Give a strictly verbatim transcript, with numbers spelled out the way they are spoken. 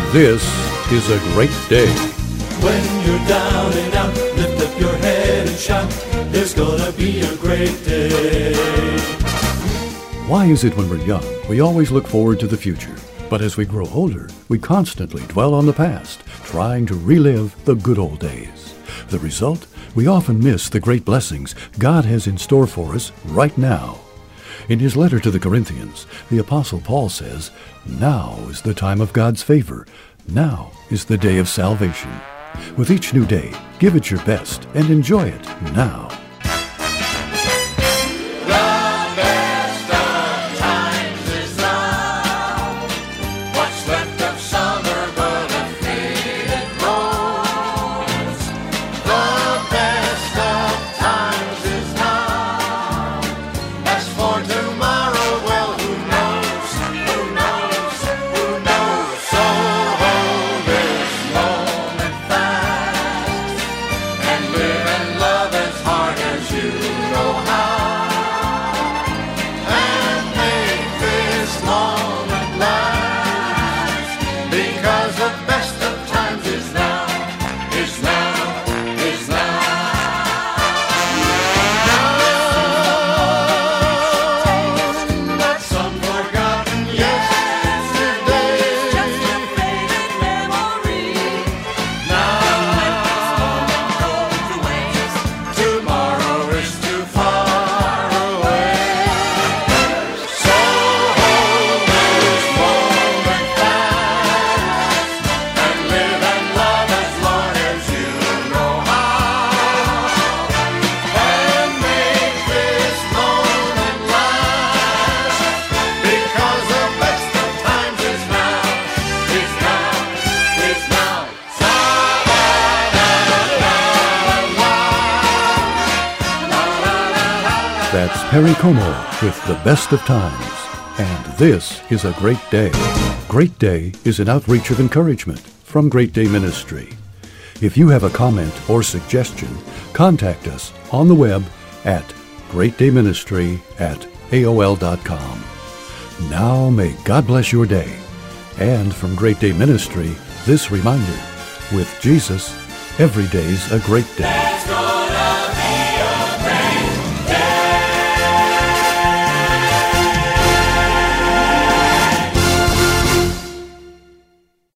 This is a great day. When you're down and out, lift up your head and shout, there's gonna be a great day. Why is it when we're young, we always look forward to the future, but as we grow older, we constantly dwell on the past, trying to relive the good old days? The result? We often miss the great blessings God has in store for us right now. In his letter to the Corinthians, the Apostle Paul says, "Now is the time of God's favor. Now is the day of salvation." With each new day, give it your best and enjoy it now. That's Perry Como with The Best of Times. And this is a great day. Great Day is an outreach of encouragement from Great Day Ministry. If you have a comment or suggestion, contact us on the web at greatdayministry at A O L dot com. Now may God bless your day. And from Great Day Ministry, this reminder, with Jesus, every day's a great day.